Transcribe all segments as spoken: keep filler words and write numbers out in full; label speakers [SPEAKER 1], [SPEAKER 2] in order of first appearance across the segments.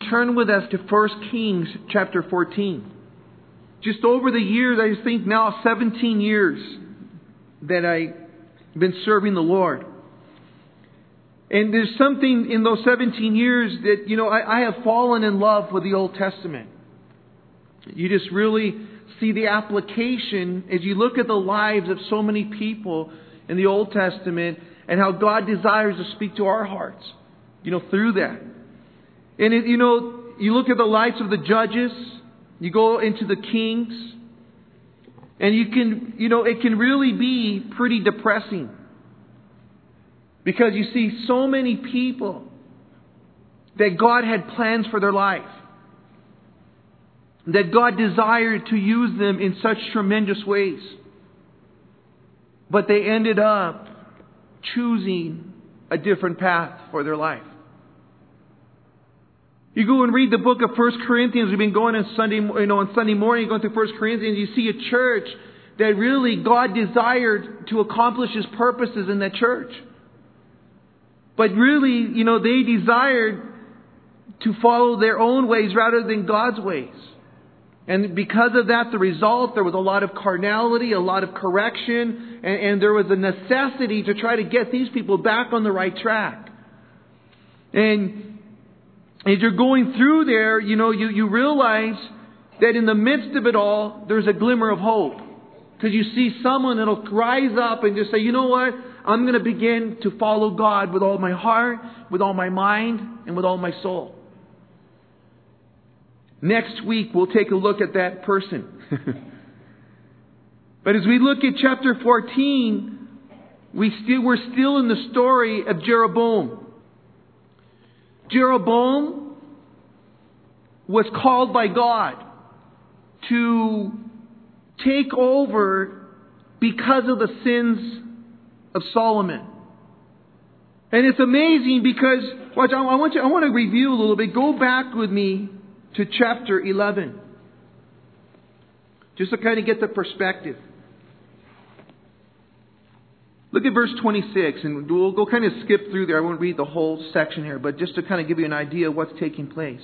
[SPEAKER 1] turn with us to First Kings chapter fourteen. Just over the years, I think now seventeen years that I've been serving the Lord. And there's something in those seventeen years that, you know, I, I have fallen in love with the Old Testament. You just really see the application as you look at the lives of so many people in the Old Testament and how God desires to speak to our hearts, you know, through that. And, it, you know, you look at the lives of the judges, you go into the kings, and you can, you know, it can really be pretty depressing. Because you see so many people that God had plans for their life. That God desired to use them in such tremendous ways. But they ended up choosing a different path for their life. You go and read the book of First Corinthians. We've been going on Sunday, you know, on Sunday morning, going through First Corinthians. You see a church that really God desired to accomplish His purposes in that church. But really, you know, they desired to follow their own ways rather than God's ways. And because of that, the result, there was a lot of carnality, a lot of correction, and, and there was a necessity to try to get these people back on the right track. And as you're going through there, you know, you, you realize that in the midst of it all, there's a glimmer of hope. Because you see someone that'll rise up and just say, you know what? I'm going to begin to follow God with all my heart, with all my mind, and with all my soul. Next week, we'll take a look at that person. But as we look at chapter fourteen, we still, we're still in the story of Jeroboam. Jeroboam was called by God to take over because of the sins of Solomon. And it's amazing because, watch, I want you, I want to review a little bit. Go back with me to chapter eleven. Just to kind of get the perspective. Look at verse twenty-six, and we'll go kind of skip through there. I won't read the whole section here, but just to kind of give you an idea of what's taking place.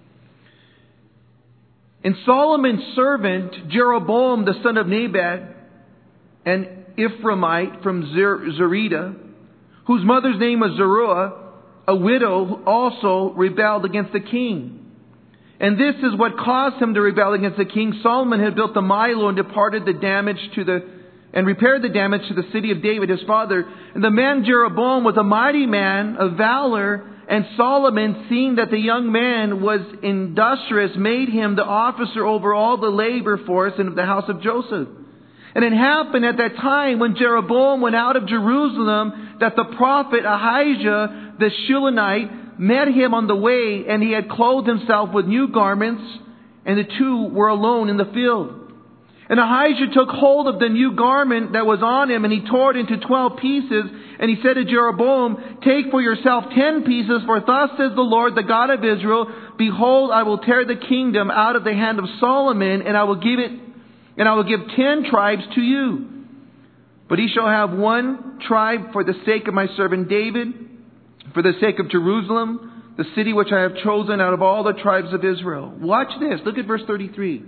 [SPEAKER 1] And Solomon's servant, Jeroboam, the son of Nebat, an Ephraimite from Zerida, whose mother's name was Zeruiah, a widow, also rebelled against the king. And this is what caused him to rebel against the king. Solomon had built the Milo and departed the damage to the and repaired the damage to the city of David, his father. And the man Jeroboam was a mighty man of valor. And Solomon, seeing that the young man was industrious, made him the officer over all the labor force in the house of Joseph. And it happened at that time when Jeroboam went out of Jerusalem that the prophet Ahijah the Shilonite met him on the way, and he had clothed himself with new garments, and the two were alone in the field. And Ahijah took hold of the new garment that was on him, and he tore it into twelve pieces. And he said to Jeroboam, "Take for yourself ten pieces, for thus says the Lord, the God of Israel, behold, I will tear the kingdom out of the hand of Solomon, and I will give it, and I will give ten tribes to you. But he shall have one tribe for the sake of my servant David, for the sake of Jerusalem, the city which I have chosen out of all the tribes of Israel." Watch this. Look at verse thirty-three.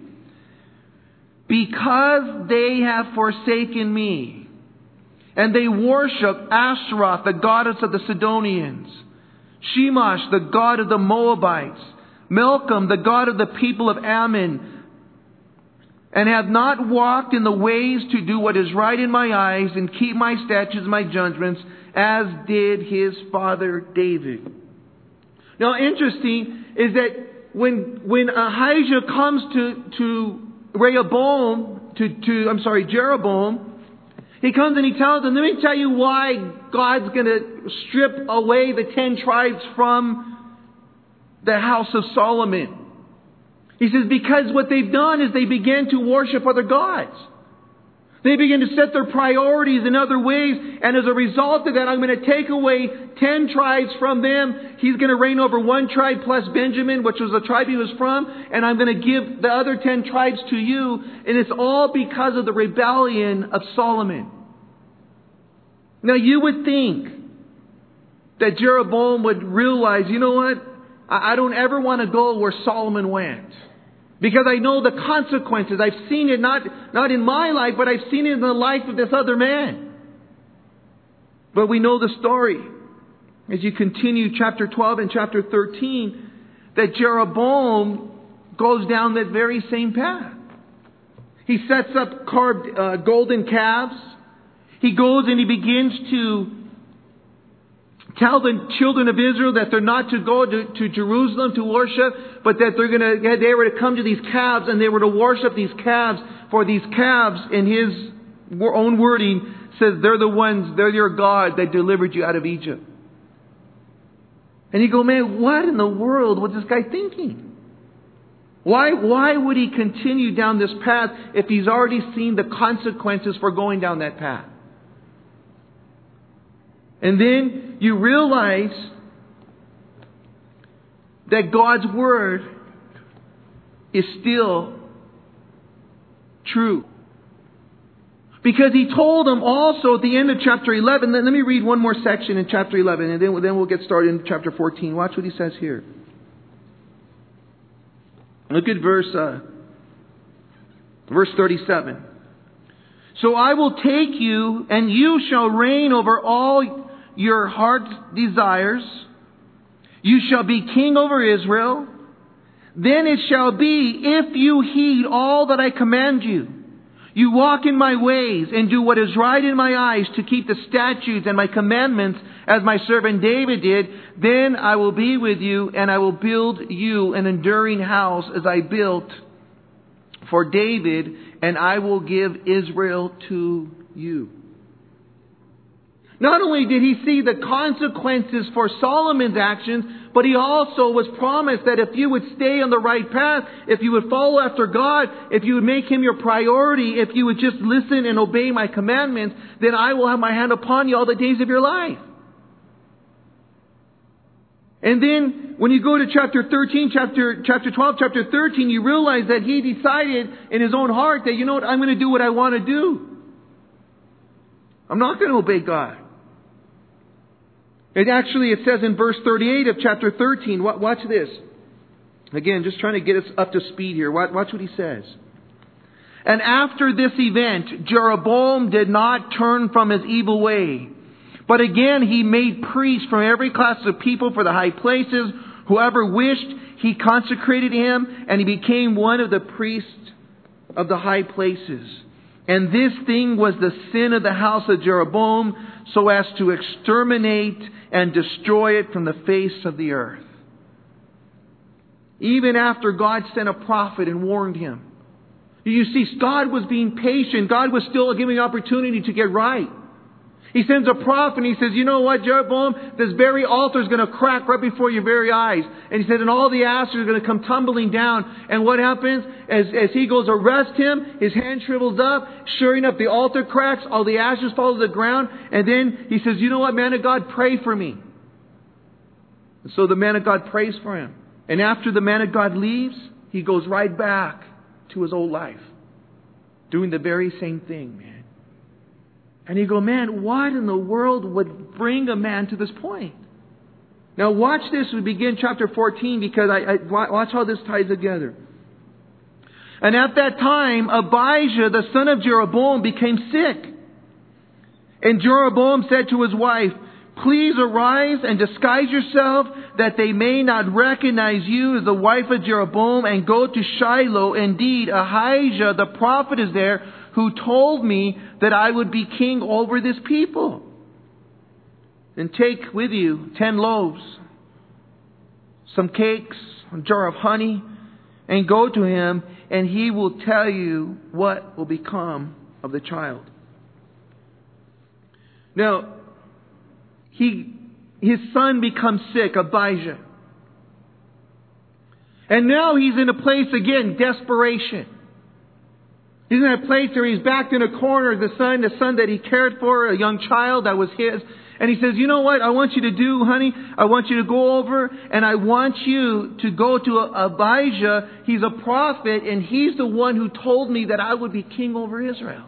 [SPEAKER 1] "Because they have forsaken me, and they worship Ashtaroth, the goddess of the Sidonians, Shemash, the god of the Moabites, Milcom, the god of the people of Ammon, and have not walked in the ways to do what is right in my eyes, and keep my statutes and my judgments, as did his father David." Now, interesting is that when when Ahijah comes to to Rehoboam, to, to I'm sorry, Jeroboam, he comes and he tells him, "Let me tell you why God's going to strip away the ten tribes from the house of Solomon." He says, because what they've done is they began to worship other gods. They begin to set their priorities in other ways. And as a result of that, I'm going to take away ten tribes from them. He's going to reign over one tribe plus Benjamin, which was the tribe he was from. And I'm going to give the other ten tribes to you. And it's all because of the rebellion of Solomon. Now you would think that Jeroboam would realize, you know what? I don't ever want to go where Solomon went. Because I know the consequences. I've seen it not, not in my life, but I've seen it in the life of this other man. But we know the story. As you continue chapter twelve and chapter thirteen, that Jeroboam goes down that very same path. He sets up carved uh, golden calves. He goes and he begins to tell the children of Israel that they're not to go to, to Jerusalem to worship, but that they're going to, they were to come to these calves and they were to worship these calves. For these calves, in his own wording, says they're the ones, they're your God that delivered you out of Egypt. And you go, man, what in the world was this guy thinking? Why, why would he continue down this path if he's already seen the consequences for going down that path? And then you realize that God's Word is still true. Because He told them also at the end of chapter eleven, let me read one more section in chapter eleven and then, then we'll get started in chapter fourteen. Watch what He says here. Look at verse, uh, verse thirty-seven. So I will take you and you shall reign over all your heart's desires. You shall be king over Israel. Then it shall be, if you heed all that I command you, you walk in my ways and do what is right in my eyes to keep the statutes and my commandments as my servant David did, then I will be with you and I will build you an enduring house as I built for David, and I will give Israel to you. Not only did he see the consequences for Solomon's actions, but he also was promised that if you would stay on the right path, if you would follow after God, if you would make Him your priority, if you would just listen and obey my commandments, then I will have my hand upon you all the days of your life. And then when you go to chapter thirteen, chapter, chapter twelve, chapter thirteen, you realize that he decided in his own heart that, you know what, I'm going to do what I want to do. I'm not going to obey God. And actually it says in verse thirty-eight of chapter thirteen, watch this. Again, just trying to get us up to speed here. Watch what he says. And after this event, Jeroboam did not turn from his evil way. But again, he made priests from every class of people for the high places. Whoever wished, he consecrated him, and he became one of the priests of the high places. And this thing was the sin of the house of Jeroboam, so as to exterminate and destroy it from the face of the earth. Even after God sent a prophet and warned him. You see, God was being patient. God was still giving opportunity to get right. He sends a prophet and he says, you know what, Jeroboam, this very altar is going to crack right before your very eyes. And he said, and all the ashes are going to come tumbling down. And what happens? As, as he goes arrest him, his hand shrivels up. Sure enough, the altar cracks. All the ashes fall to the ground. And then he says, you know what, man of God, pray for me. And so the man of God prays for him. And after the man of God leaves, he goes right back to his old life. Doing the very same thing, man. And you go, man, what in the world would bring a man to this point? Now watch this. We begin chapter fourteen because I, I watch how this ties together. And at that time, Abijah, the son of Jeroboam, became sick. And Jeroboam said to his wife, please arise and disguise yourself that they may not recognize you as the wife of Jeroboam, and go to Shiloh. Indeed, Ahijah the prophet is there, who told me that I would be king over this people. And take with you ten loaves, some cakes, a jar of honey, and go to him, and he will tell you what will become of the child. Now, he, his son becomes sick, Abijah. And now he's in a place again, desperation. He's in a place where he's backed in a corner, the son, the son that he cared for, a young child that was his. And he says, you know what I want you to do, honey? I want you to go over and I want you to go to Abijah. He's a prophet and he's the one who told me that I would be king over Israel.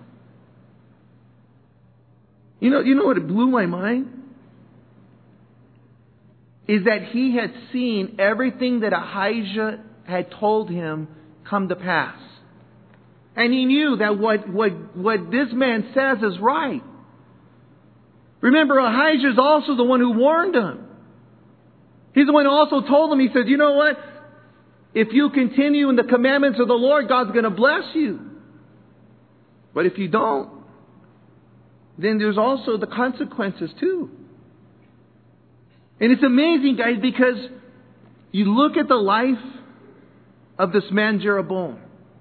[SPEAKER 1] You know, you know what blew my mind? is that he had seen everything that Ahijah had told him come to pass. And he knew that what, what, what this man says is right. Remember, Ahijah is also the one who warned him. He's the one who also told him, he said, you know what? If you continue in the commandments of the Lord, God's going to bless you. But if you don't, then there's also the consequences too. And it's amazing, guys, because you look at the life of this man Jeroboam.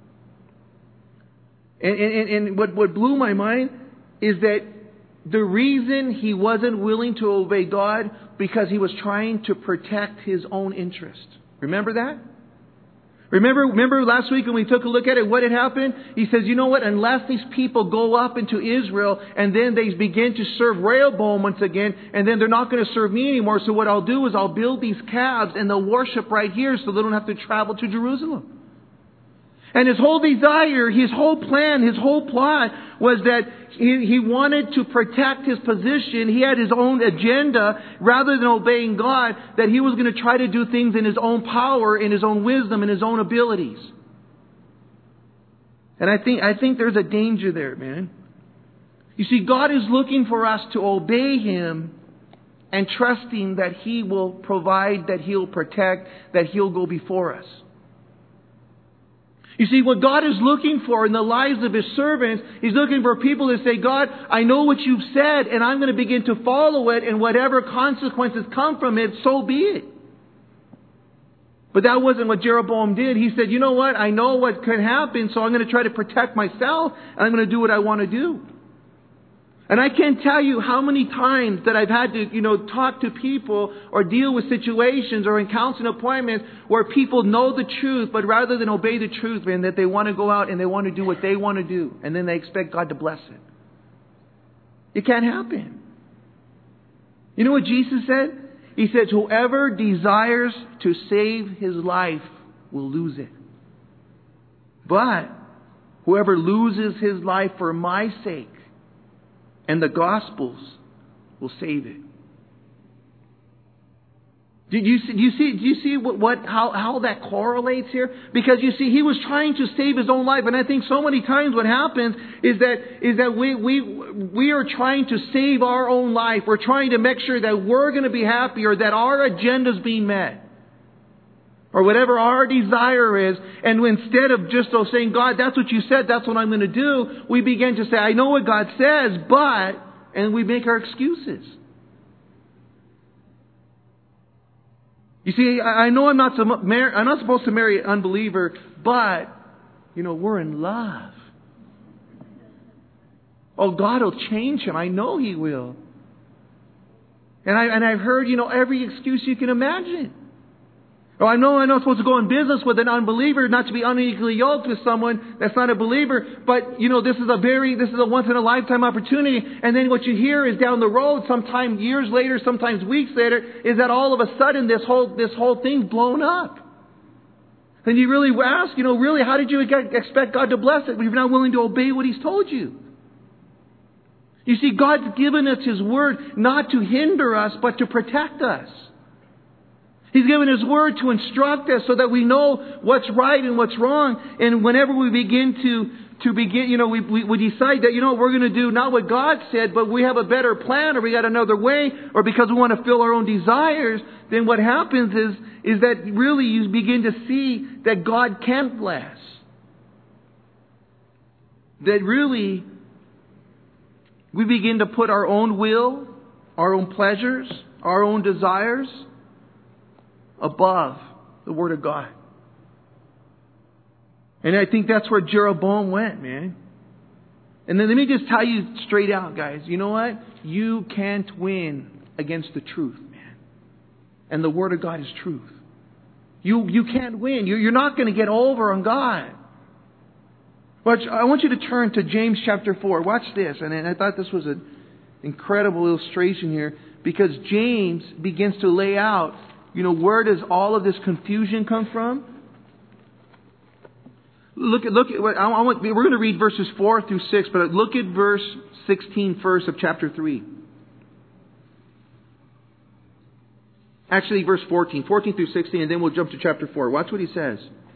[SPEAKER 1] And, and, and what, what blew my mind is that the reason he wasn't willing to obey God because he was trying to protect his own interest. Remember that? Remember, remember last week when we took a look at it, what had happened? He says, you know what? Unless these people go up into Israel and then they begin to serve Rehoboam once again, and then they're not going to serve me anymore. So what I'll do is I'll build these calves and they'll worship right here so they don't have to travel to Jerusalem. And his whole desire, his whole plan, his whole plot was that he, he wanted to protect his position. He had his own agenda rather than obeying God, that he was going to try to do things in his own power, in his own wisdom, in his own abilities. And I think, I think there's a danger there, man. You see, God is looking for us to obey Him and trusting that He will provide, that He'll protect, that He'll go before us. You see, what God is looking for in the lives of His servants, He's looking for people to say, God, I know what you've said, and I'm going to begin to follow it, and whatever consequences come from it, so be it. But that wasn't what Jeroboam did. He said, you know what? I know what could happen, so I'm going to try to protect myself, and I'm going to do what I want to do. And I can't tell you how many times that I've had to, you know, talk to people or deal with situations or in counseling appointments where people know the truth, but rather than obey the truth, man, that they want to go out and they want to do what they want to do. And then they expect God to bless it. It can't happen. You know what Jesus said? He said, whoever desires to save his life will lose it. But whoever loses his life for my sake and the Gospels will save it. Do you see? Do you see? Do you see what, what how how that correlates here? Because you see, he was trying to save his own life, and I think so many times what happens is that is that we we we are trying to save our own life. We're trying to make sure that we're going to be happy, or that our agenda is being met, or whatever our desire is. And instead of just saying, God, that's what you said, that's what I'm going to do, we begin to say, I know what God says, but, and we make our excuses. You see, I know I'm not, I'm not supposed to marry an unbeliever, but, you know, we're in love. Oh, God will change him. I know He will. And, I, and I've heard, you know, every excuse you can imagine. Oh, I know I'm not supposed to go in business with an unbeliever, not to be unequally yoked with someone that's not a believer. But, you know, this is a very, this is a once in a lifetime opportunity. And then what you hear is down the road, sometime years later, sometimes weeks later, is that all of a sudden this whole, this whole thing's blown up. And you really ask, you know, really, how did you expect God to bless it when you're not willing to obey what He's told you? You see, God's given us His Word not to hinder us, but to protect us. He's given His Word to instruct us so that we know what's right and what's wrong. And whenever we begin to, to begin, you know, we, we, we decide that, you know, we're going to do not what God said, but we have a better plan, or we got another way, or because we want to fill our own desires, then what happens is, is that really you begin to see that God can't bless. That really we begin to put our own will, our own pleasures, our own desires above the Word of God. And I think that's where Jeroboam went, man. And then let me just tell you straight out, guys. You know what? You can't win against the truth, man. And the Word of God is truth. You, you can't win. You, you're not going to get over on God. Watch, I want you to turn to James chapter four. Watch this. And I thought this was an incredible illustration here, because James begins to lay out, you know, where does all of this confusion come from? Look at, look at, I want, we're going to read verses four through six, but look at verse sixteen first of chapter three. Actually, verse fourteen. fourteen through sixteen, and then we'll jump to chapter four. Watch what he says.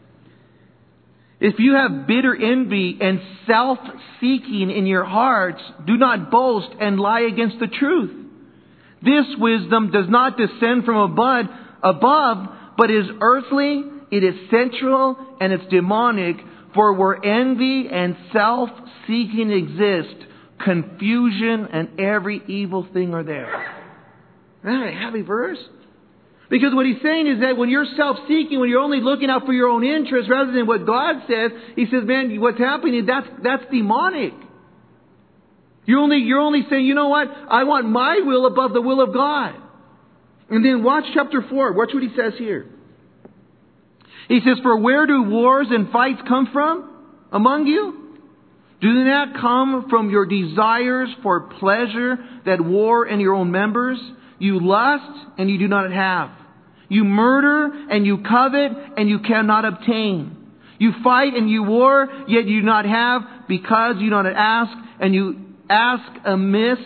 [SPEAKER 1] If you have bitter envy and self-seeking in your hearts, do not boast and lie against the truth. This wisdom does not descend from above, above, but is earthly, it is sensual, and it's demonic. For where envy and self-seeking exist, confusion and every evil thing are there. Isn't that a heavy verse? Because what he's saying is that when you're self-seeking, when you're only looking out for your own interests rather than what God says, he says, man, what's happening, that's, that's demonic. You're only, you're only saying, you know what? I want my will above the will of God. And then watch chapter four. Watch what he says here. He says, for where do wars and fights come from among you? Do they not come from your desires for pleasure that war in your own members? You lust and you do not have. You murder and you covet and you cannot obtain. You fight and you war, yet you do not have because you do not ask, and you ask amiss.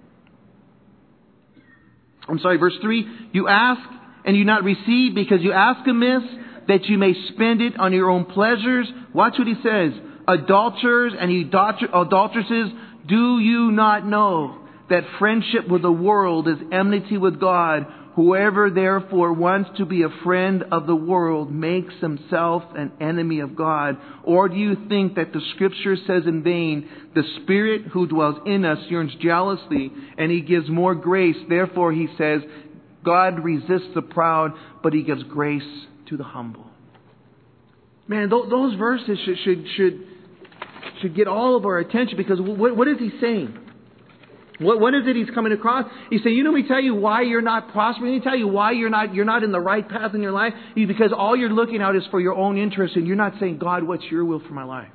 [SPEAKER 1] I'm sorry, verse three. You ask and you do not receive because you ask amiss, that you may spend it on your own pleasures. Watch what he says. Adulterers and adulteresses, do you not know that friendship with the world is enmity with God? Whoever therefore wants to be a friend of the world makes himself an enemy of God. Or do you think that the Scripture says in vain, the Spirit who dwells in us yearns jealously, and He gives more grace. Therefore He says, God resists the proud, but He gives grace to the humble. Man, th- those verses should, should should should get all of our attention, because what, what is He saying? What, what is it He's coming across? He's saying, you know, let me tell you why you're not prospering. Let me tell you why you're not you're not in the right path in your life. Because all you're looking at is for your own interest, and you're not saying, God, what's your will for my life?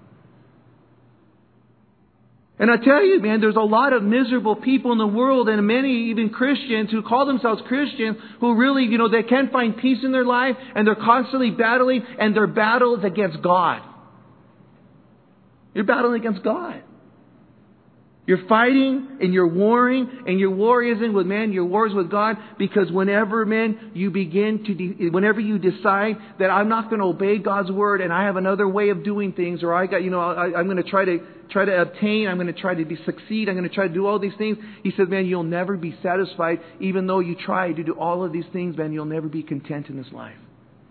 [SPEAKER 1] And I tell you, man, there's a lot of miserable people in the world, and many even Christians who call themselves Christians, who really, you know, they can't find peace in their life, and they're constantly battling, and their battle is against God. You're battling against God. You're fighting and you're warring, and your war isn't with man, your war is with God. Because whenever, man, you begin to, de- whenever you decide that I'm not going to obey God's word and I have another way of doing things, or I got, you know, I, I'm going to try to try to obtain, I'm going to try to be succeed, I'm going to try to do all these things. He says, man, you'll never be satisfied, even though you try to do all of these things, man, you'll never be content in this life.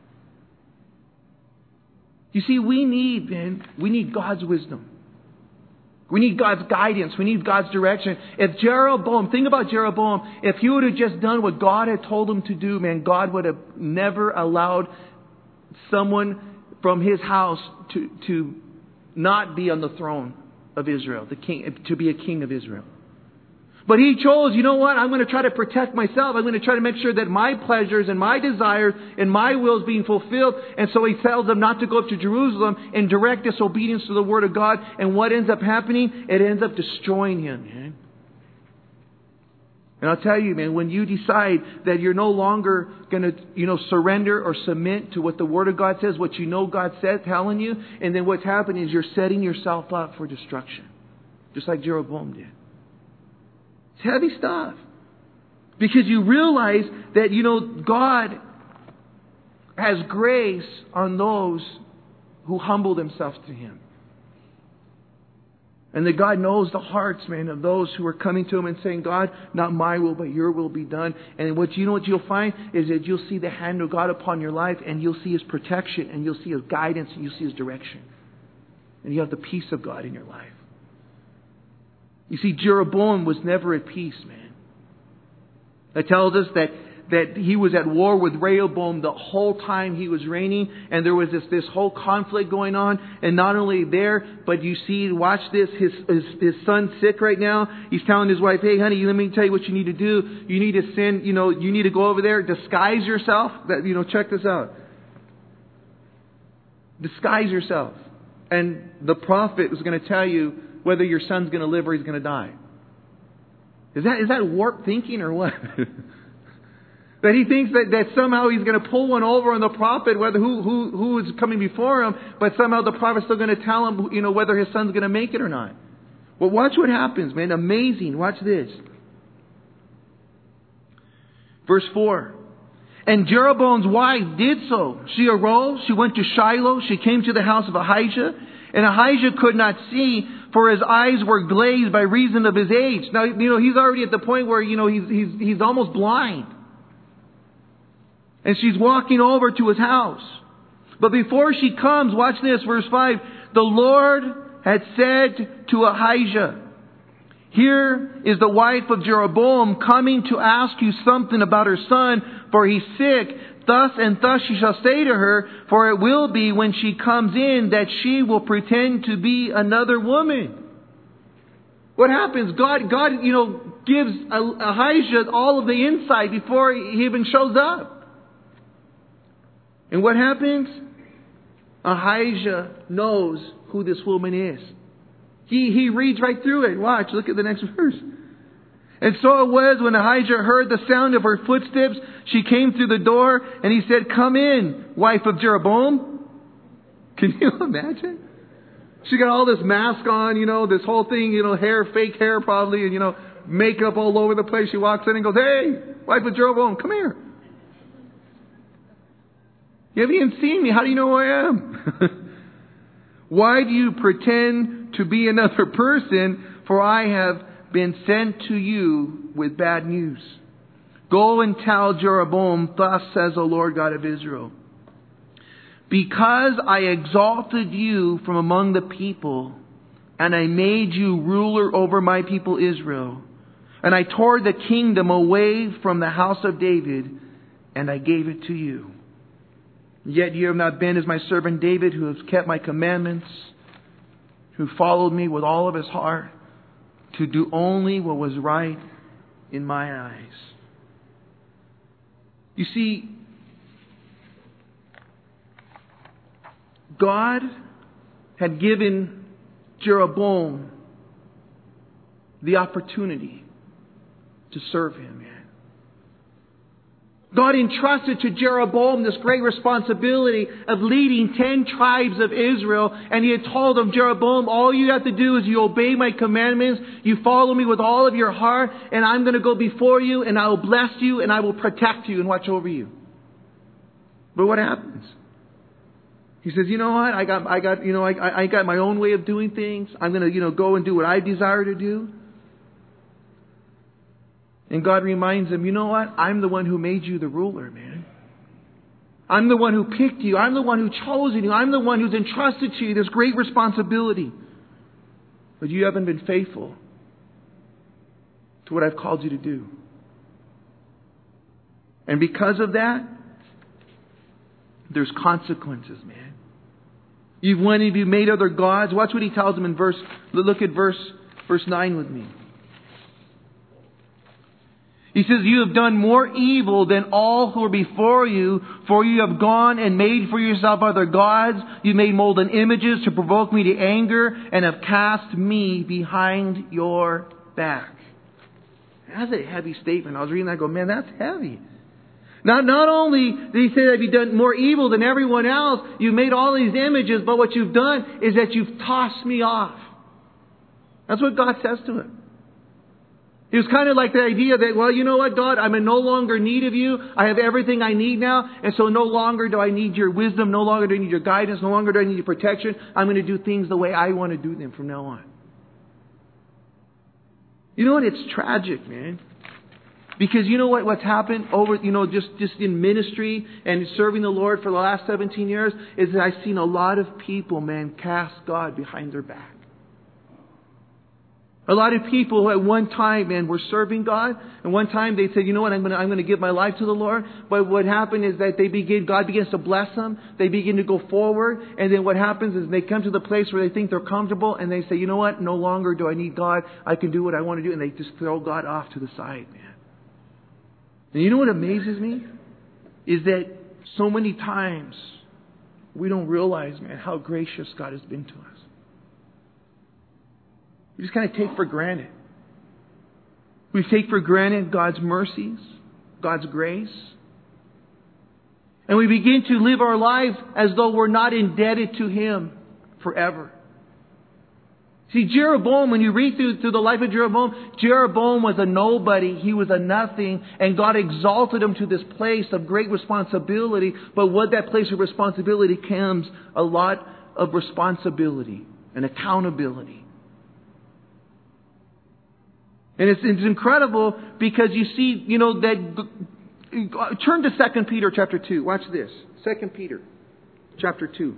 [SPEAKER 1] You see, we need, man, we need God's wisdom. We need God's guidance. We need God's direction. If Jeroboam, think about Jeroboam, if he would have just done what God had told him to do, man, God would have never allowed someone from his house to, to not be on the throne of Israel, the king, to be a king of Israel. But he chose, you know what, I'm going to try to protect myself. I'm going to try to make sure that my pleasures and my desires and my will is being fulfilled. And so he tells them not to go up to Jerusalem in direct disobedience to the Word of God. And what ends up happening? It ends up destroying him, man. And I'll tell you, man, when you decide that you're no longer going to, you know, surrender or submit to what the Word of God says, what you know God said, telling you, and then what's happening is you're setting yourself up for destruction. Just like Jeroboam did. It's heavy stuff. Because you realize that, you know, God has grace on those who humble themselves to Him. And that God knows the hearts, man, of those who are coming to Him and saying, God, not my will, but your will be done. And what you know what you'll find is that you'll see the hand of God upon your life, and you'll see His protection, and you'll see His guidance, and you'll see His direction. And you have the peace of God in your life. You see, Jeroboam was never at peace, man. It tells us that, that he was at war with Rehoboam the whole time he was reigning. And there was this, this whole conflict going on. And not only there, but you see, watch this, his, his, his son's sick right now. He's telling his wife, hey, honey, let me tell you what you need to do. You need to send, you know, you need to go over there, disguise yourself. That, you know, check this out. Disguise yourself. And the prophet was going to tell you whether your son's going to live or he's going to die. Is that is that warped thinking or what? That he thinks that, that somehow he's going to pull one over on the prophet, whether who who who is coming before him, but somehow the prophet's still going to tell him, you know, whether his son's going to make it or not. Well, watch what happens, man. Amazing. Watch this. Verse four. And Jeroboam's wife did so. She arose, she went to Shiloh, she came to the house of Ahijah, and Ahijah could not see, for his eyes were glazed by reason of his age. Now, you know, he's already at the point where, you know, he's, he's, he's almost blind. And she's walking over to his house. But before she comes, watch this, verse five, the Lord had said to Ahijah, here is the wife of Jeroboam coming to ask you something about her son, for he's sick. Thus and thus you shall say to her, for it will be when she comes in that she will pretend to be another woman. What happens? God, God, you know, gives Ahijah all of the insight before he even shows up. And what happens? Ahijah knows who this woman is. He, he reads right through it. Watch, look at the next verse. And so it was when Ahijah heard the sound of her footsteps, she came through the door, and he said, come in, wife of Jeroboam. Can you imagine? She got all this mask on, you know, this whole thing, you know, hair, fake hair probably, and, you know, makeup all over the place. She walks in and goes, hey, wife of Jeroboam, come here. You haven't even seen me. How do you know who I am? Why do you pretend to be another person? For I have been sent to you with bad news. Go and tell Jeroboam, thus says the Lord God of Israel. Because I exalted you from among the people, and I made you ruler over my people Israel, and I tore the kingdom away from the house of David, and I gave it to you. Yet you have not been as my servant David, who has kept my commandments, who followed me with all of his heart, to do only what was right in my eyes. You see, God had given Jeroboam the opportunity to serve him, man. God entrusted to Jeroboam this great responsibility of leading ten tribes of Israel. And He had told him, Jeroboam, all you have to do is you obey my commandments. You follow me with all of your heart. And I'm going to go before you and I will bless you and I will protect you and watch over you. But what happens? He says, you know what? I got, I got, you know, I, I got my own way of doing things. I'm going to, you know, go and do what I desire to do. And God reminds him, you know what? I'm the one who made you the ruler, man. I'm the one who picked you. I'm the one who chose you. I'm the one who's entrusted to you this great responsibility. But you haven't been faithful to what I've called you to do. And because of that, there's consequences, man. You've went and you've made other gods. Watch what he tells them in verse, look at verse, verse nine with me. He says, you have done more evil than all who are before you, for you have gone and made for yourself other gods. You made molten images to provoke me to anger and have cast me behind your back. That's a heavy statement. I was reading that and I go, man, that's heavy. Not, not only did he say that you've done more evil than everyone else, you've made all these images, but what you've done is that you've tossed me off. That's what God says to him. It was kind of like the idea that, well, you know what, God, I'm in no longer need of you. I have everything I need now. And so no longer do I need your wisdom. No longer do I need your guidance. No longer do I need your protection. I'm going to do things the way I want to do them from now on. You know what? It's tragic, man. Because you know what, what's happened over, you know, just, just in ministry and serving the Lord for the last seventeen years is that I've seen a lot of people, man, cast God behind their back. A lot of people who at one time, man, were serving God. And one time they said, you know what, I'm going to, I'm going to give my life to the Lord. But what happened is that they begin, God begins to bless them. They begin to go forward. And then what happens is they come to the place where they think they're comfortable. And they say, you know what, no longer do I need God. I can do what I want to do. And they just throw God off to the side, man. And you know what amazes me? Is that so many times we don't realize, man, how gracious God has been to us. We just kind of take for granted. We take for granted God's mercies, God's grace. And we begin to live our lives as though we're not indebted to Him forever. See, Jeroboam, when you read through, through the life of Jeroboam, Jeroboam was a nobody. He was a nothing. And God exalted him to this place of great responsibility. But with that place of responsibility comes a lot of responsibility and accountability. And it's, it's incredible because you see, you know, that... Turn to Second Peter chapter two. Watch this. Second Peter chapter two.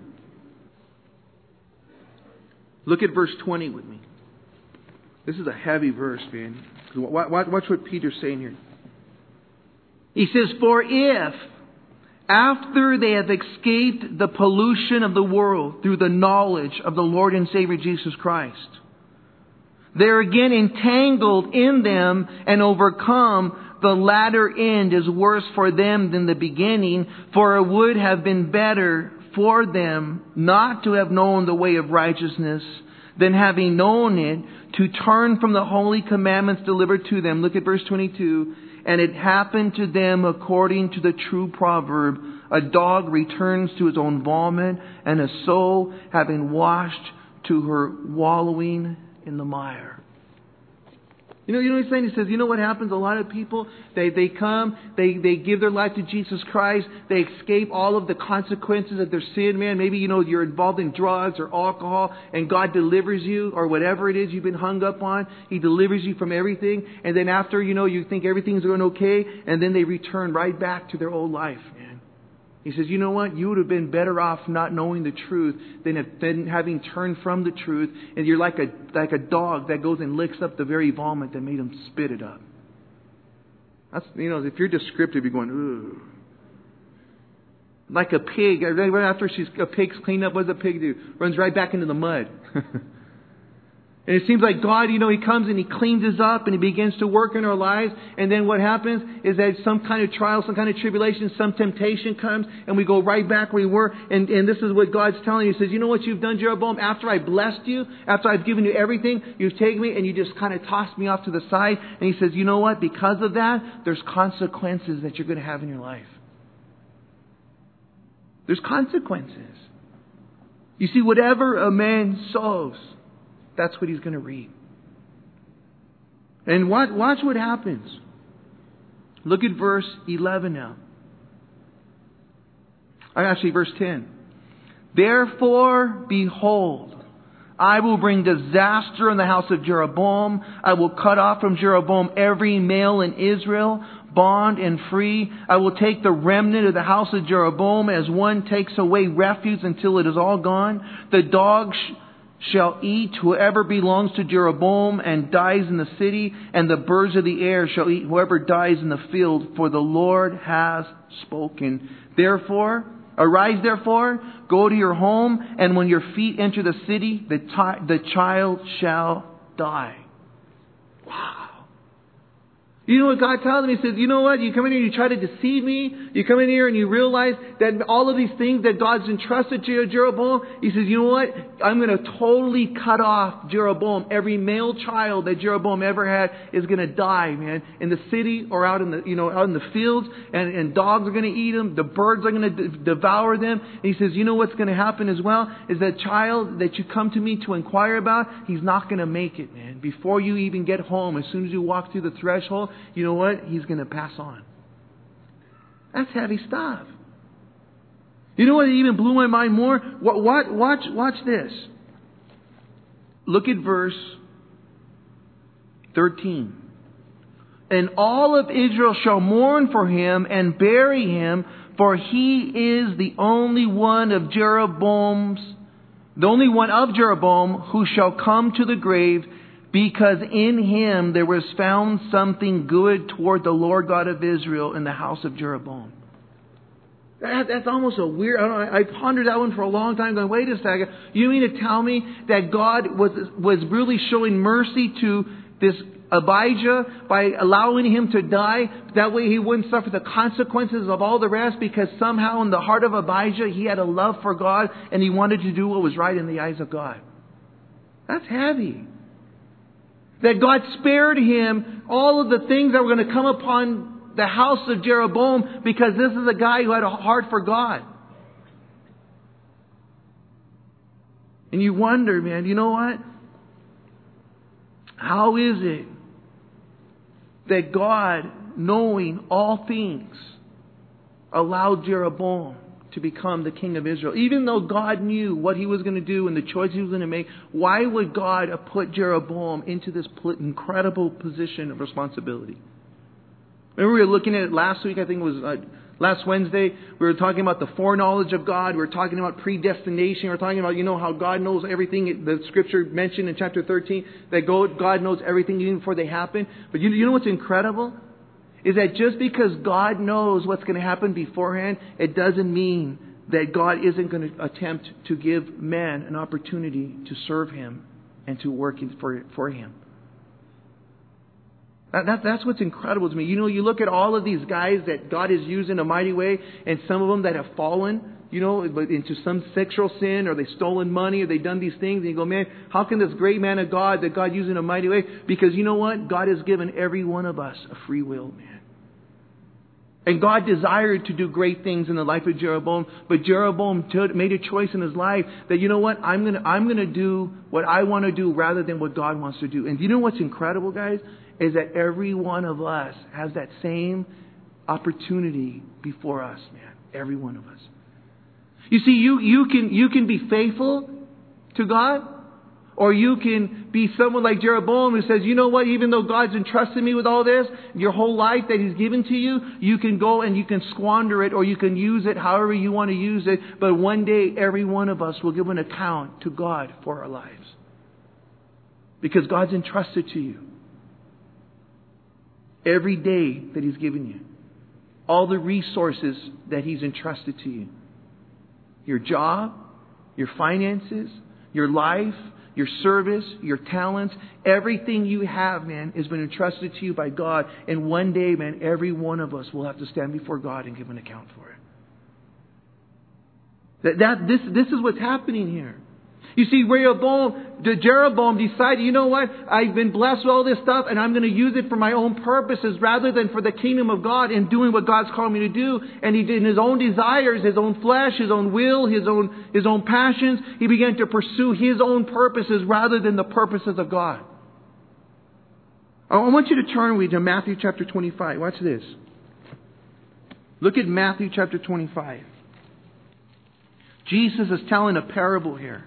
[SPEAKER 1] Look at verse twenty with me. This is a heavy verse, man. Watch what Peter's saying here. He says, "For if, after they have escaped the pollution of the world through the knowledge of the Lord and Savior Jesus Christ, they're again entangled in them and overcome, the latter end is worse for them than the beginning, for it would have been better for them not to have known the way of righteousness than having known it, to turn from the holy commandments delivered to them." Look at verse twenty-two. "And it happened to them according to the true proverb, a dog returns to his own vomit, and a soul having washed to her wallowing in the mire." You know, you know what he's saying? He says, you know what happens? A lot of people, they, they come, they, they give their life to Jesus Christ, they escape all of the consequences of their sin, man. Maybe, you know, you're involved in drugs or alcohol, and God delivers you, or whatever it is you've been hung up on. He delivers you from everything. And then after, you know, you think everything's going okay, and then they return right back to their old life, man. He says, you know what? You would have been better off not knowing the truth than, if, than having turned from the truth. And you're like a like a dog that goes and licks up the very vomit that made him spit it up. That's, you know, if you're descriptive, you're going, ooh. Like a pig. Right after she's a pig's cleaned up, what does a pig do? Runs right back into the mud. And it seems like God, you know, He comes and He cleans us up and He begins to work in our lives. And then what happens is that some kind of trial, some kind of tribulation, some temptation comes and we go right back where we were. And, and this is what God's telling you. He says, you know what you've done, Jeroboam? After I blessed you, after I've given you everything, you've taken me and you just kind of tossed me off to the side. And He says, you know what? Because of that, there's consequences that you're going to have in your life. There's consequences. You see, whatever a man sows, that's what he's going to reap. And watch, watch what happens. Look at verse eleven now. Actually, verse ten. "Therefore, behold, I will bring disaster on the house of Jeroboam. I will cut off from Jeroboam every male in Israel, bond and free. I will take the remnant of the house of Jeroboam as one takes away refuse until it is all gone. The dogs shall eat whoever belongs to Jeroboam and dies in the city, and the birds of the air shall eat whoever dies in the field, for the Lord has spoken. Therefore, arise therefore, go to your home, and when your feet enter the city, the, ti- the child shall die." Wow. You know what God tells me? He says, you know what? You come in here and you try to deceive me. You come in here and you realize that all of these things that God's entrusted to Jeroboam, He says, you know what? I'm going to totally cut off Jeroboam. Every male child that Jeroboam ever had is going to die, man, in the city or out in the, you know, out in the fields, and, and dogs are going to eat them. The birds are going to de- devour them. And He says, you know what's going to happen as well? Is that child that you come to me to inquire about, he's not going to make it, man. Before you even get home, as soon as you walk through the threshold, you know what? He's going to pass on. That's heavy stuff. You know what even blew my mind more? What, what, watch, watch this. Look at verse thirteen. "And all of Israel shall mourn for him and bury him, for he is the only one of Jeroboam's, the only one of Jeroboam who shall come to the grave, because in him there was found something good toward the Lord God of Israel in the house of Jeroboam." That, that's almost a weird... I, don't know, I pondered that one for a long time, going, wait a second. You mean to tell me that God was was really showing mercy to this Abijah by allowing him to die? That way he wouldn't suffer the consequences of all the rest, because somehow in the heart of Abijah he had a love for God and he wanted to do what was right in the eyes of God. That's heavy. That God spared him all of the things that were going to come upon the house of Jeroboam, because this is a guy who had a heart for God. And you wonder, man, you know what? How is it that God, knowing all things, allowed Jeroboam to become the king of Israel? Even though God knew what he was going to do and the choice he was going to make, why would God have put Jeroboam into this incredible position of responsibility? Remember we were looking at it last week, I think it was uh, last Wednesday, we were talking about the foreknowledge of God, we were talking about predestination, we were talking about, you know, how God knows everything. The scripture mentioned in chapter thirteen that God knows everything even before they happen. But you, you know what's incredible? Is that just because God knows what's going to happen beforehand, it doesn't mean that God isn't going to attempt to give man an opportunity to serve Him and to work for, for Him. That, that, that's what's incredible to me. You know, you look at all of these guys that God has used in a mighty way, and some of them that have fallen, you know, into some sexual sin, or they've stolen money, or they've done these things, and you go, man, how can this great man of God that God used in a mighty way? Because you know what? God has given every one of us a free will, man. And God desired to do great things in the life of Jeroboam, but Jeroboam made a choice in his life that, you know what, I'm going to I'm going to do what I want to do rather than what God wants to do. And you know what's incredible, guys? Is that every one of us has that same opportunity before us, man. Every one of us. You see, you, you can you can be faithful to God, or you can be someone like Jeroboam who says, you know what, even though God's entrusted me with all this, your whole life that He's given to you, you can go and you can squander it, or you can use it however you want to use it. But one day, every one of us will give an account to God for our lives. Because God's entrusted to you every day that He's given you. All the resources that He's entrusted to you. Your job, your finances, your life, your service, your talents, everything you have, man, has been entrusted to you by God. And one day, man, every one of us will have to stand before God and give an account for it. That, that this, this is what's happening here. You see, Rehoboam, Jeroboam decided, you know what? I've been blessed with all this stuff, and I'm going to use it for my own purposes rather than for the kingdom of God and doing what God's called me to do. And he did in his own desires, his own flesh, his own will, his own his own passions. He began to pursue his own purposes rather than the purposes of God. I want you to turn with me to Matthew chapter twenty-five. Watch this. Look at Matthew chapter twenty-five. Jesus is telling a parable here.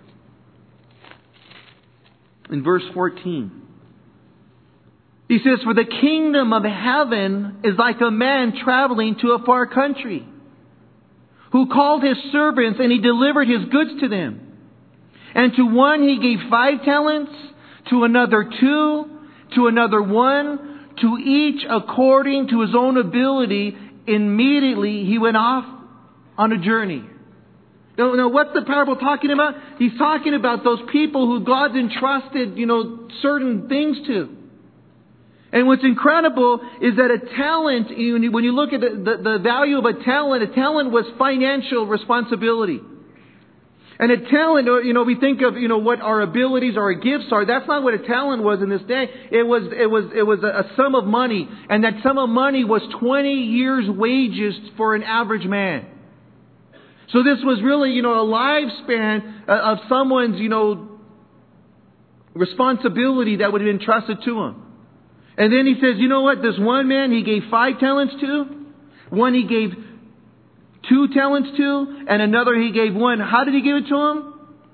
[SPEAKER 1] In verse fourteen. He says, "For the kingdom of heaven is like a man traveling to a far country, who called his servants, and he delivered his goods to them. And to one he gave five talents, to another two, to another one, to each according to his own ability. Immediately he went off on a journey." Now, now, what's the parable talking about? He's talking about those people who God's entrusted, you know, certain things to. And what's incredible is that a talent, when you look at the, the, the value of a talent, a talent was financial responsibility. And a talent, you know, we think of, you know, what our abilities, our gifts are. That's not what a talent was in this day. It was, it was, it was a, a sum of money. And that sum of money was twenty years' wages for an average man. So this was really, you know, a lifespan of someone's, you know, responsibility that would have been entrusted to him. And then he says, you know what? This one man he gave five talents to, one he gave two talents to, and another he gave one. How did he give it to him?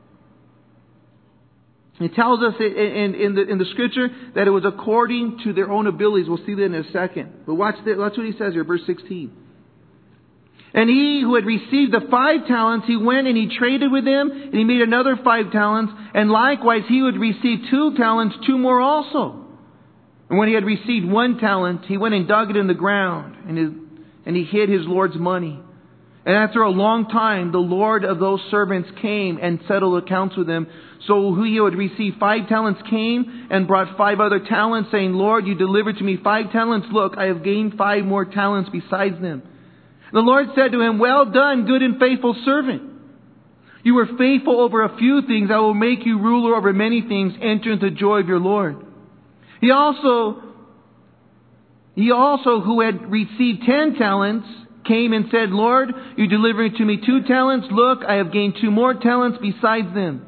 [SPEAKER 1] It tells us in, in, the, in the scripture that it was according to their own abilities. We'll see that in a second. But watch that. That's what he says here, verse sixteen. "And he who had received the five talents, he went and he traded with them, and he made another five talents. And likewise he who had received two talents, two more also. And when he had received one talent, he went and dug it in the ground, and, his, and he hid his Lord's money. And after a long time, the Lord of those servants came and settled accounts with them. So he who had received five talents came and brought five other talents, saying, Lord, you delivered to me five talents. Look, I have gained five more talents besides them. The Lord said to him, well done, good and faithful servant. You were faithful over a few things. I will make you ruler over many things. Enter into the joy of your Lord. He also, he also who had received ten talents came and said, Lord, you delivered to me two talents. Look, I have gained two more talents besides them.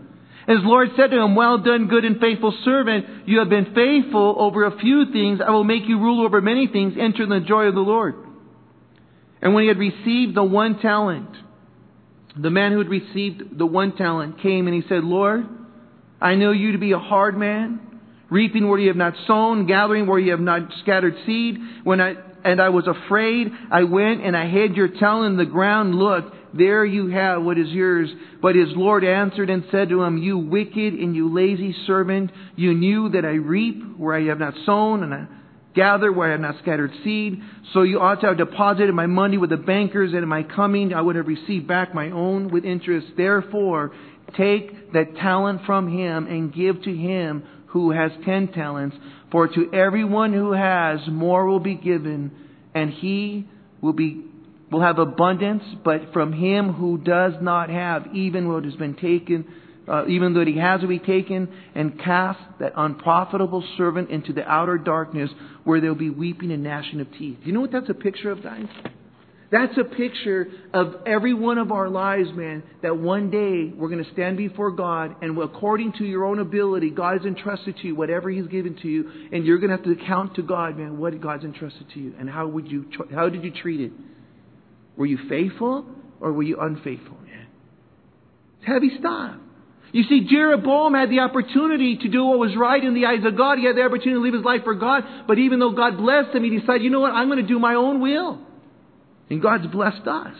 [SPEAKER 1] His Lord said to him, well done, good and faithful servant. You have been faithful over a few things. I will make you rule over many things. Enter in the joy of the Lord. And when he had received the one talent, the man who had received the one talent came and he said, Lord, I know you to be a hard man, reaping where you have not sown, gathering where you have not scattered seed. When I and I was afraid, I went and I hid your talent in the ground. Look, there you have what is yours. But his Lord answered and said to him, you wicked and you lazy servant, you knew that I reap where I have not sown, and I gather where I have not scattered seed. So you ought to have deposited my money with the bankers, and in my coming I would have received back my own with interest. Therefore, take that talent from him and give to him who has ten talents. For to everyone who has, more will be given, and he will be will have abundance. But from him who does not have, even what has been taken, uh, even though he has, will be taken. And cast that unprofitable servant into the outer darkness, where there will be weeping and gnashing of teeth. You know what that's a picture of, guys? That's a picture of every one of our lives, man, that one day we're going to stand before God, and according to your own ability, God has entrusted to you whatever He's given to you, and you're going to have to account to God, man, what God's entrusted to you, and how would you, how did you treat it? Were you faithful or were you unfaithful, man? It's heavy stuff. You see, Jeroboam had the opportunity to do what was right in the eyes of God. He had the opportunity to live his life for God, but even though God blessed him, he decided, you know what, I'm going to do my own will. And God's blessed us.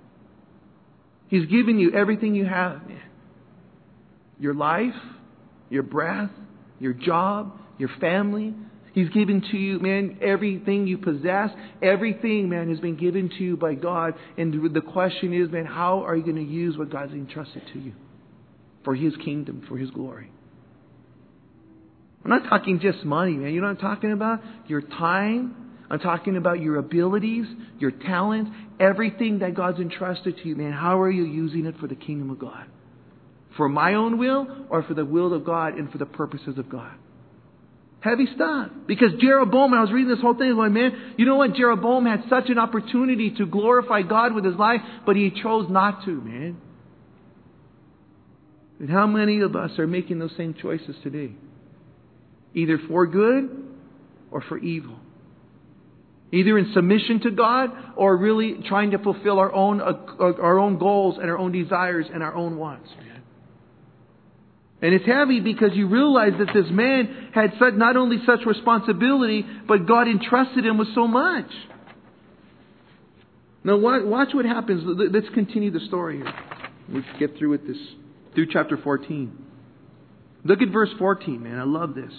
[SPEAKER 1] He's given you everything you have, man. Your life, your breath, your job, your family. He's given to you, man, everything you possess. Everything, man, has been given to you by God. And the question is, man, how are you going to use what God's entrusted to you for His kingdom, for His glory? I'm not talking just money, man. You know what I'm talking about? Your time. I'm talking about your abilities, your talents, everything that God's entrusted to you, man. How are you using it for the kingdom of God? For my own will or for the will of God and for the purposes of God? Heavy stuff. Because Jeroboam, and I was reading this whole thing, going, man, you know what? Jeroboam had such an opportunity to glorify God with his life, but he chose not to, man. And how many of us are making those same choices today? Either for good or for evil. Either in submission to God or really trying to fulfill our own uh, our own goals and our own desires and our own wants. And it's heavy because you realize that this man had such, not only such responsibility, but God entrusted him with so much. Now watch what happens. Let's continue the story here. Let's get through with this, through chapter fourteen. Look at verse fourteen, man. I love this.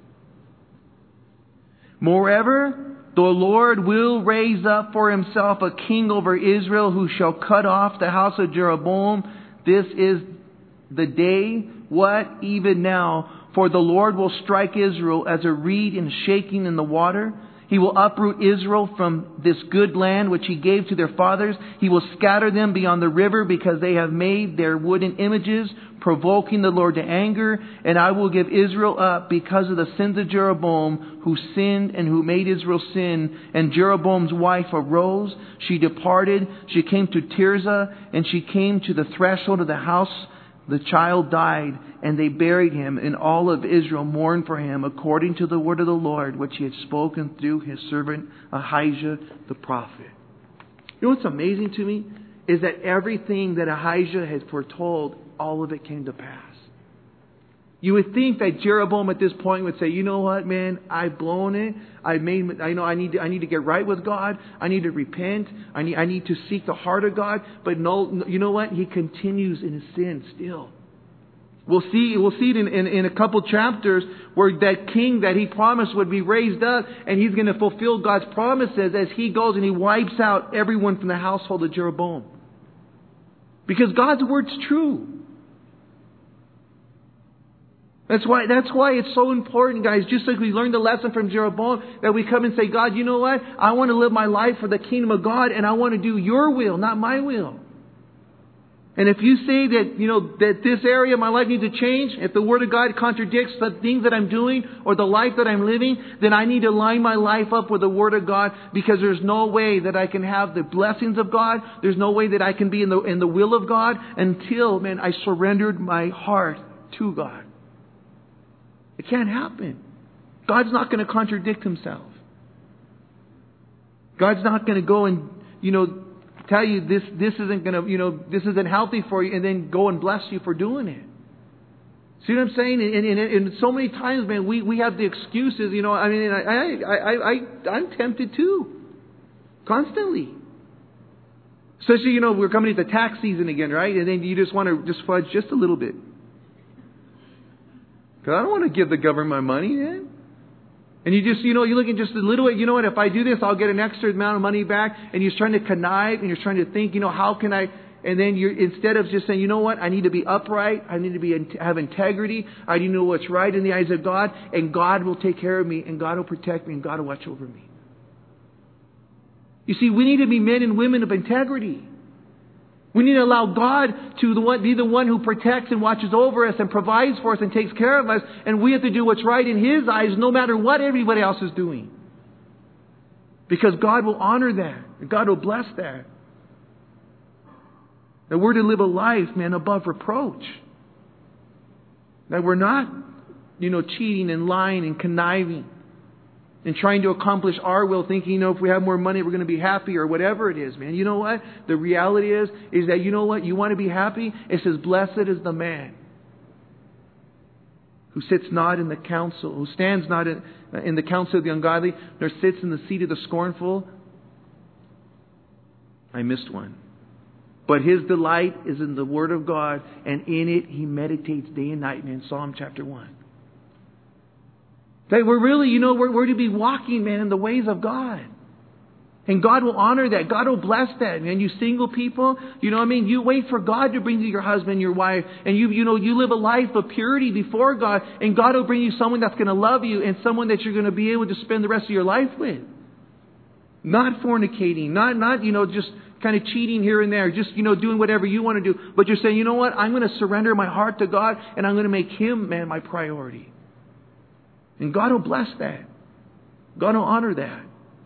[SPEAKER 1] Moreover, the Lord will raise up for Himself a king over Israel who shall cut off the house of Jeroboam. This is the day, what? Even now. For the Lord will strike Israel as a reed in shaking in the water. He will uproot Israel from this good land which He gave to their fathers. He will scatter them beyond the river because they have made their wooden images, provoking the Lord to anger. And I will give Israel up because of the sins of Jeroboam, who sinned and who made Israel sin. And Jeroboam's wife arose. She departed. She came to Tirzah, and she came to the threshold of the house. The child died, and they buried him, and all of Israel mourned for him, according to the word of the Lord, which He had spoken through His servant Ahijah the prophet. You know what's amazing to me? Is that everything that Ahijah had foretold, all of it came to pass. You would think that Jeroboam at this point would say, you know what, man, I've blown it. I made, I know I need to, I need to get right with God. I need to repent. I need, I need to seek the heart of God. But no, you know what? He continues in his sin still. We'll see, we'll see it in, in, in a couple chapters where that king that he promised would be raised up, and he's going to fulfill God's promises as he goes and he wipes out everyone from the household of Jeroboam. Because God's word's true. That's why, that's why it's so important, guys, just like we learned the lesson from Jeroboam, that we come and say, God, you know what? I want to live my life for the kingdom of God, and I want to do your will, not my will. And if you say that, you know, that this area of my life needs to change, if the Word of God contradicts the things that I'm doing or the life that I'm living, then I need to line my life up with the Word of God, because there's no way that I can have the blessings of God. There's no way that I can be in the, in the will of God until, man, I surrendered my heart to God. It can't happen. God's not going to contradict Himself. God's not going to go and, you know, tell you this, this isn't going to, you know, this isn't healthy for you and then go and bless you for doing it. See what I'm saying? And, and, and so many times, man, we, we have the excuses, you know, I mean, I, I, I, I, I'm tempted too. Constantly. Especially, you know, we're coming into tax season again, right? And then you just want to just fudge just a little bit. Because I don't want to give the government my money, man. And you just, you know, you look at just a little bit, you know what, if I do this, I'll get an extra amount of money back. And you're trying to connive and you're trying to think, you know, how can I... And then you're, instead of just saying, you know what, I need to be upright, I need to be have integrity, I need to know what's right in the eyes of God, and God will take care of me, and God will protect me, and God will watch over me. You see, we need to be men and women of integrity. We need to allow God to the one, be the one who protects and watches over us and provides for us and takes care of us, and we have to do what's right in His eyes no matter what everybody else is doing. Because God will honor that, and God will bless that. That we're to live a life, man, above reproach. That we're not, you know, cheating and lying and conniving and trying to accomplish our will, thinking, you know, if we have more money, we're going to be happy or whatever it is, man. You know what? The reality is, is that, you know what? You want to be happy? It says, blessed is the man who sits not in the council, who stands not in, in the council of the ungodly, nor sits in the seat of the scornful. I missed one. But his delight is in the Word of God, and in it he meditates day and night, man. Psalm chapter one. That we're really, you know, we're, we're to be walking, man, in the ways of God. And God will honor that. God will bless that, man. You single people, you know what I mean? You wait for God to bring you your husband, your wife. And you, you know, you live a life of purity before God. And God will bring you someone that's going to love you and someone that you're going to be able to spend the rest of your life with. Not fornicating, not, not, you know, just kind of cheating here and there, just, you know, doing whatever you want to do. But you're saying, you know what? I'm going to surrender my heart to God and I'm going to make Him, man, my priority. And God will bless that. God will honor that.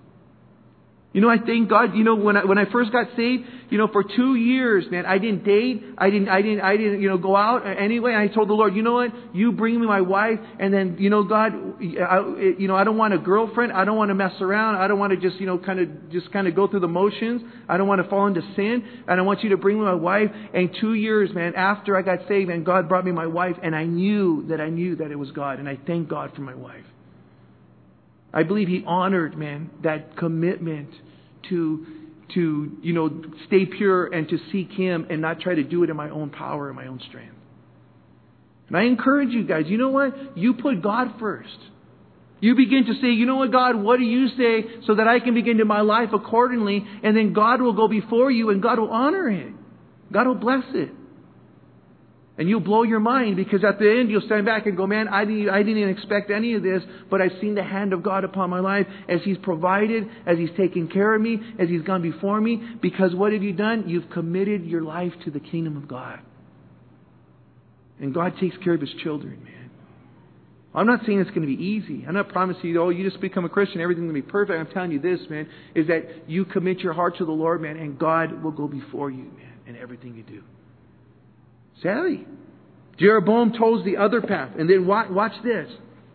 [SPEAKER 1] You know, I thank God, you know, when I, when I first got saved, you know, for two years, man, I didn't date. I didn't, I didn't, I didn't, you know, go out anyway. I told the Lord, you know what? You bring me my wife. And then, you know, God, I, you know, I don't want a girlfriend. I don't want to mess around. I don't want to just, you know, kind of, just kind of go through the motions. I don't want to fall into sin. And I want you to bring me my wife. And two years, man, after I got saved, and God brought me my wife. And I knew that I knew that it was God. And I thank God for my wife. I believe He honored, man, that commitment to, to, you know, stay pure and to seek Him and not try to do it in my own power and my own strength. And I encourage you guys, you know what? You put God first. You begin to say, you know what, God, what do you say so that I can begin to my life accordingly, and then God will go before you and God will honor it. God will bless it. And you'll blow your mind, because at the end you'll stand back and go, man, I didn't, I didn't expect any of this, but I've seen the hand of God upon my life as He's provided, as He's taken care of me, as He's gone before me. Because what have you done? You've committed your life to the kingdom of God. And God takes care of His children, man. I'm not saying it's going to be easy. I'm not promising you, oh, you just become a Christian, everything's going to be perfect. I'm telling you this, man, is that you commit your heart to the Lord, man, and God will go before you, man, in everything you do. Sadly, Jeroboam chose the other path. And then watch, watch this.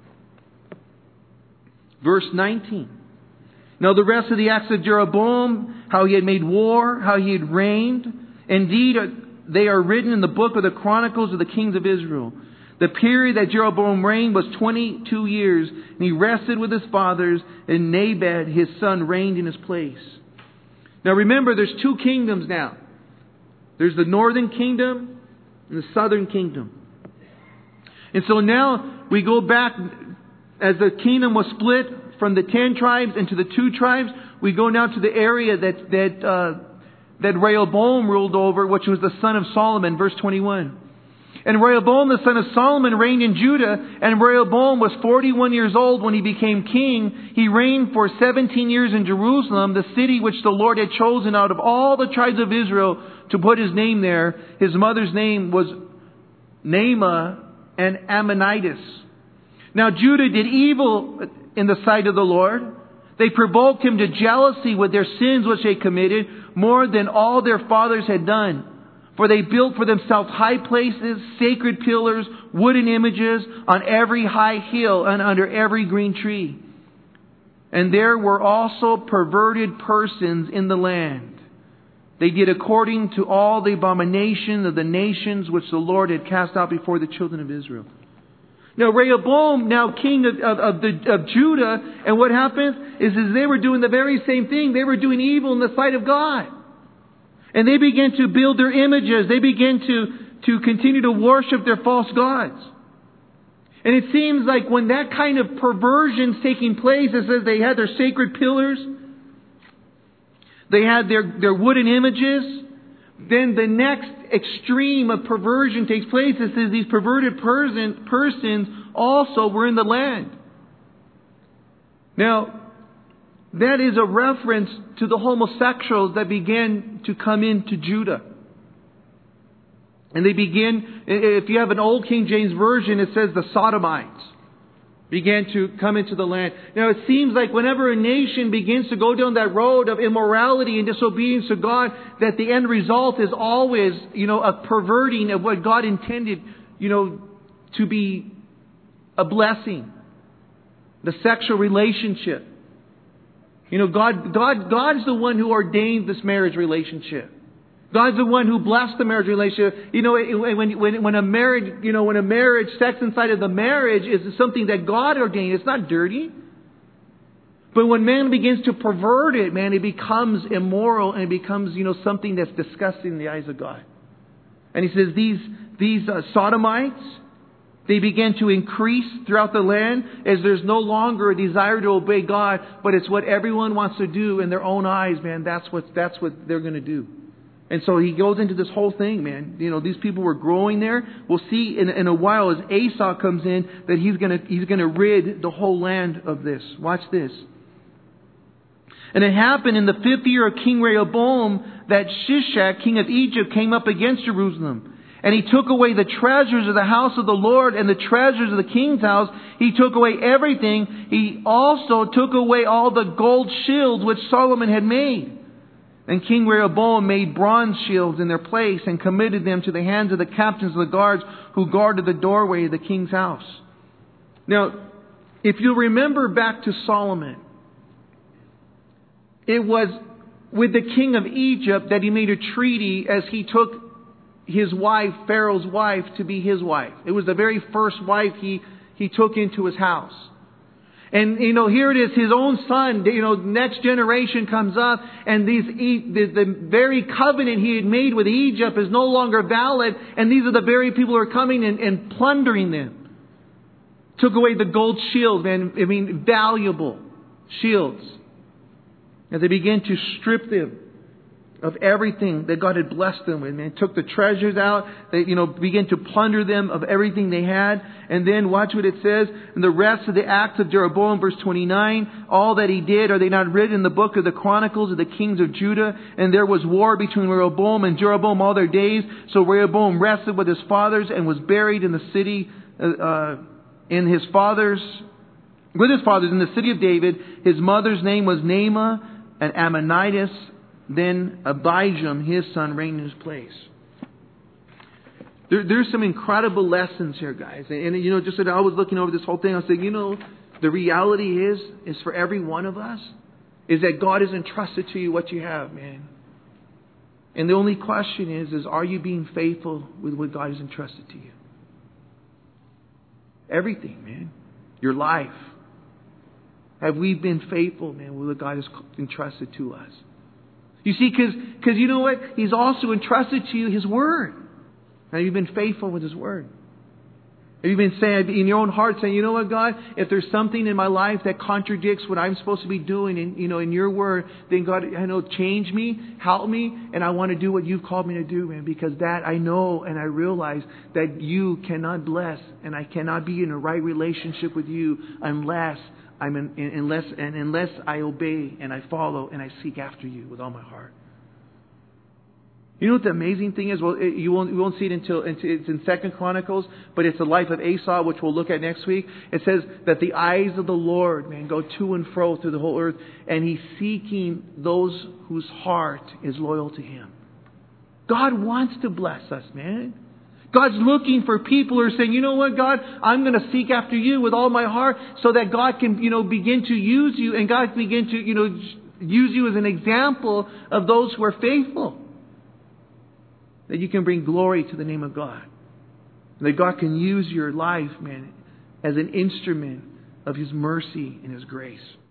[SPEAKER 1] Verse nineteen. Now the rest of the acts of Jeroboam, how he had made war, how he had reigned, indeed they are written in the book of the Chronicles of the Kings of Israel. The period that Jeroboam reigned was twenty-two years, and he rested with his fathers, and Naboth his son reigned in his place. Now remember, there's two kingdoms now. There's the northern kingdom and the southern kingdom. And so now we go back, as the kingdom was split from the ten tribes into the two tribes, we go now to the area that that uh, that Rehoboam ruled over, which was the son of Solomon, verse twenty-one. And Rehoboam, the son of Solomon, reigned in Judah, and Rehoboam was forty-one years old when he became king. He reigned for seventeen years in Jerusalem, the city which the Lord had chosen out of all the tribes of Israel to put His name there. His mother's name was Naamah and Ammonitis. Now Judah did evil in the sight of the Lord. They provoked Him to jealousy with their sins which they committed, more than all their fathers had done. For they built for themselves high places, sacred pillars, wooden images on every high hill and under every green tree. And there were also perverted persons in the land. They did according to all the abomination of the nations which the Lord had cast out before the children of Israel. Now Rehoboam, now king of, of, of, the, of Judah, and what happened is, is they were doing the very same thing. They were doing evil in the sight of God. And they began to build their images. They began to, to continue to worship their false gods. And it seems like when that kind of perversion's taking place, it says they had their sacred pillars. They had their, their wooden images. Then the next extreme of perversion takes place. It says these perverted person, persons also were in the land. Now, that is a reference to the homosexuals that began to come into Judah. And they begin, if you have an old King James Version, it says the Sodomites began to come into the land. Now it seems like whenever a nation begins to go down that road of immorality and disobedience to God, that the end result is always, you know, a perverting of what God intended, you know, to be a blessing. The sexual relationship. You know, God, God, God's the one who ordained this marriage relationship. God's the one who blessed the marriage relationship. You know, when, when, when a marriage, you know, when a marriage, sex inside of the marriage is something that God ordained. It's not dirty. But when man begins to pervert it, man, it becomes immoral and it becomes, you know, something that's disgusting in the eyes of God. And he says these, these uh, Sodomites, they began to increase throughout the land as there's no longer a desire to obey God, but it's what everyone wants to do in their own eyes, man. That's what, that's what they're going to do. And so he goes into this whole thing, man. You know, these people were growing there. We'll see in, in a while as Esau comes in that he's going to he's going to rid the whole land of this. Watch this. And it happened in the fifth year of King Rehoboam that Shishak, king of Egypt, came up against Jerusalem. And he took away the treasures of the house of the Lord and the treasures of the king's house. He took away everything. He also took away all the gold shields which Solomon had made. And King Rehoboam made bronze shields in their place and committed them to the hands of the captains of the guards who guarded the doorway of the king's house. Now, if you remember back to Solomon, it was with the king of Egypt that he made a treaty as he took his wife, Pharaoh's wife, to be his wife. It was the very first wife he, he took into his house. And, you know, here it is, his own son, you know, next generation comes up, and these, the, the very covenant he had made with Egypt is no longer valid, and these are the very people who are coming and, and plundering them. Took away the gold shield, man, I mean, valuable shields. And they began to strip them of everything that God had blessed them with, man. Took the treasures out. They, you know, began to plunder them of everything they had. And then watch what it says. And the rest of the acts of Jeroboam, verse twenty-nine, all that he did, are they not written in the book of the Chronicles of the kings of Judah? And there was war between Rehoboam and Jeroboam all their days. So Rehoboam rested with his fathers and was buried in the city, uh, in his fathers, with his fathers in the city of David. His mother's name was Naamah, and Ammonitis. Then Abijam, his son, reigned in his place. There, there's some incredible lessons here, guys. And, and you know, just as I was looking over this whole thing, I was saying, you know, the reality is, is for every one of us, is that God has entrusted to you what you have, man. And the only question is, is are you being faithful with what God has entrusted to you? Everything, man. Your life. Have we been faithful, man, with what God has entrusted to us? You see, because because you know what? He's also entrusted to you His Word. Have you been faithful with His Word? Have you been saying in your own heart, saying, you know what, God, if there's something in my life that contradicts what I'm supposed to be doing in, you know, in your Word, then God, I know, change me, help me, and I want to do what you've called me to do, man, because that I know and I realize that you cannot bless and I cannot be in a right relationship with you unless I'm in, unless and unless I obey and I follow and I seek after you with all my heart. You know what the amazing thing is? Well, it, you won't you won't see it until it's in Second Chronicles, but it's the life of Esau, which we'll look at next week. It says that the eyes of the Lord, man, go to and fro through the whole earth, and He's seeking those whose heart is loyal to Him. God wants to bless us, man. God's looking for people who are saying, you know what, God, I'm going to seek after you with all my heart so that God can, you know, begin to use you and God can begin to, you know, use you as an example of those who are faithful. That you can bring glory to the name of God. That God can use your life, man, as an instrument of His mercy and His grace.